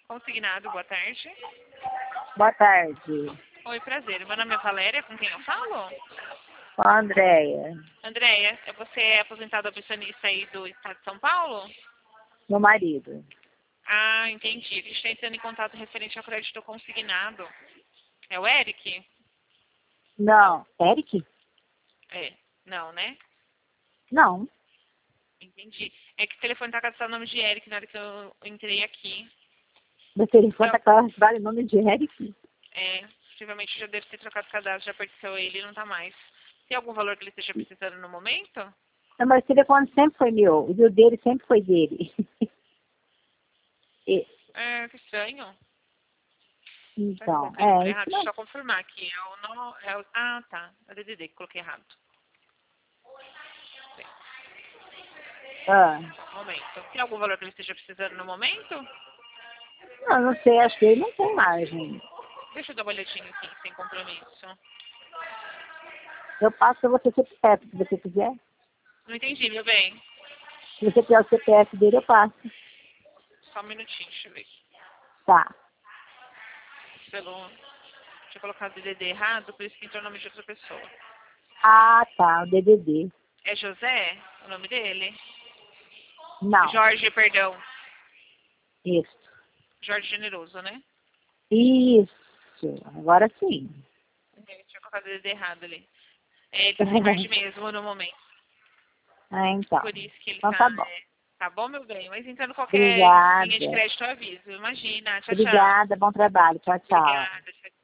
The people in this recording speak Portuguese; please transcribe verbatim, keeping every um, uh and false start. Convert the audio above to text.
Consignado, boa tarde. Boa tarde. Oi, prazer. Meu nome é Valéria, com quem eu falo? Com a Andréia. Andréia, você é aposentada pensionista aí do estado de São Paulo? Meu marido. Ah, entendi. A gente está entrando em contato referente ao crédito consignado. É o Eric? Não. Eric? É. Não, né? Não. Entendi. É que o telefone está cadastrado o nome de Eric na hora que eu entrei aqui. Meu telefone Então, está cadastrado em nome de Eric? É, possivelmente já deve ter trocado o cadastro, já pertenceu a ele e não está mais. Tem algum valor que ele esteja precisando no momento? Não, mas o telefone sempre foi meu. O meu dele sempre foi dele. E- É, que estranho. Será que eu então, coloquei o número é, errado? isso Deixa eu não. só confirmar aqui. É o no... é o... Ah, tá. É o D D D que coloquei errado. Ah, Um momento. Tem algum valor que ele esteja precisando no momento? não, não sei, acho que ele não tem margem. Deixa eu dar uma olhadinha aqui, sem compromisso. Eu passo para você C P F, se você quiser. Não entendi, meu bem. Se você quer o C P F dele, eu passo. Só um minutinho, deixa eu ver. Tá. Pelo... Tinha colocado D D D errado, por isso que entrou o nome de outra pessoa. Ah, tá, o D D D. É José o nome dele? Não, Jorge, perdão. isso. Jorge Generoso, né? Isso, agora sim. Eu tinha colocado D D D errado ali. É, ele tá sem margem mesmo no momento. Ah, então. Por isso que ele Então tá... tá bom. é, Tá bom, meu bem? Mas entrando qualquer linha de Obrigada. crédito, eu aviso. Imagina. Tchau, tchau. Obrigada, bom trabalho. Tchau, tchau. Obrigada. Tchau,